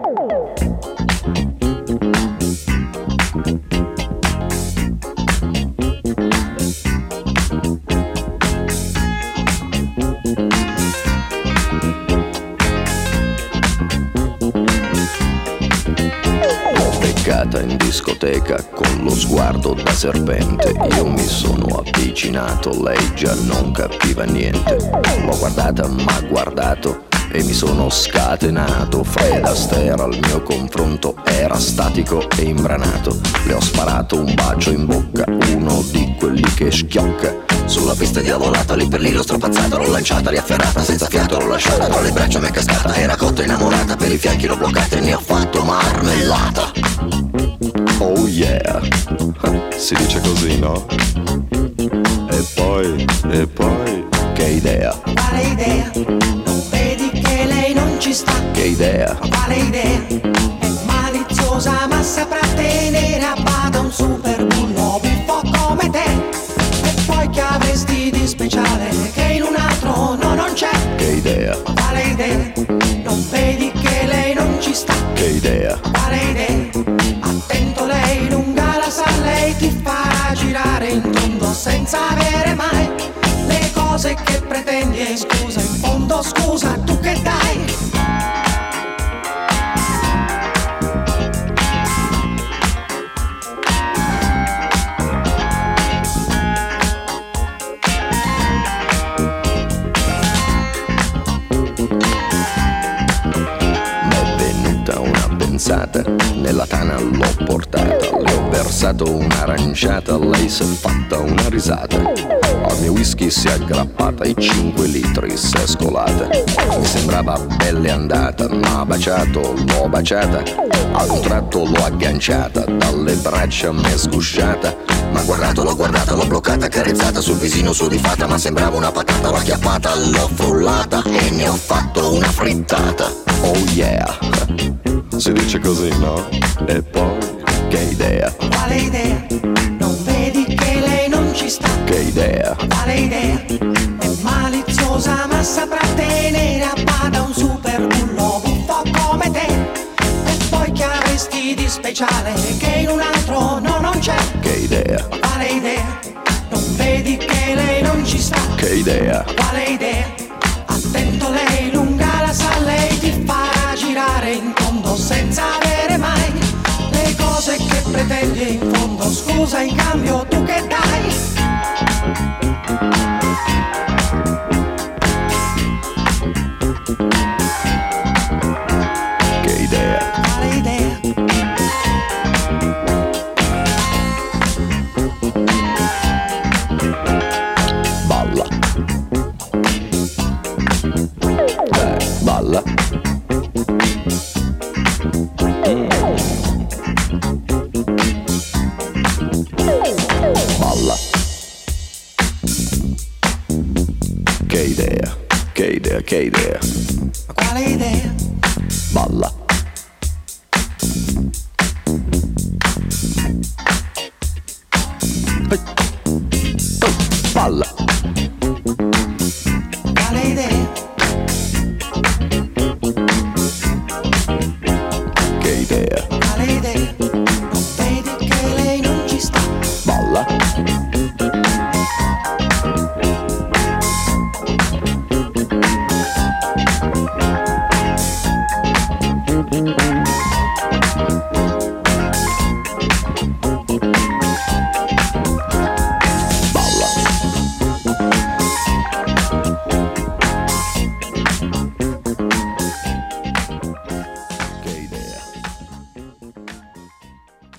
In discoteca con lo sguardo da serpente, io mi sono avvicinato, lei già non capiva niente. L'ho guardata, m'ha guardato e mi sono scatenato. Fred Astaire al mio confronto era statico e imbranato. Le ho sparato un bacio in bocca, uno di quelli che schiocca. Sulla pista diavolata, lì per lì l'ho strapazzata, l'ho lanciata, riafferrata, senza fiato l'ho lasciata, tra le braccia mi è cascata, era cotta innamorata, per i fianchi l'ho bloccata e ne ho fatto marmellata. Oh yeah, si dice così, no? E poi, che idea? Quale idea? Non vedi che lei non ci sta? Che idea? Quale idea? È maliziosa ma saprà tenere a bada un super bullo buffo come te. E poi che avresti di speciale che in un altro no, non c'è? Che idea? Quale idea? Non vedi che lei non ci sta? Che idea? Quale idea? Attento, lei lunga la sa, lei ti farà girare in tondo senza avere mai le cose che pretendi. E scusa, in fondo scusa, tu che dai? Nella tana l'ho portata, le ho versato un'aranciata, lei si è fatta una risata. Al mio whisky si è aggrappata, i 5 litri si è scolata. Mi sembrava belle andata, m'ha baciato, l'ho baciata. Ad un tratto l'ho agganciata, dalle braccia m'è sgusciata. M'ha guardato, l'ho guardata, l'ho bloccata, carezzata sul visino sudifata. Ma sembrava una patata, l'ho acchiappata, l'ho frullata e ne ho fatto una frittata. Oh yeah, si dice così, no? E poi, che idea? Quale idea? Non vedi che lei non ci sta? Che idea? Quale idea? È maliziosa ma saprà tenere a bada un super bullo buffo come te. E poi che avresti di speciale che in un altro no, non c'è? Che idea? Quale idea? Non vedi che lei non ci sta? Che idea? Quale idea? Attento, lei lunga la sa, lei ti farà girare in tondo senza avere mai le cose che pretendi. In fondo scusa, in cambio tu che dai? Che idea? Quale idea? Balla. Balla. Balla. Che idea? Che idea? Che idea? Quale idea? Balla. Balla. Quale idea? Che idea? Quale idea? Non vedi che lei non ci sta? Balla.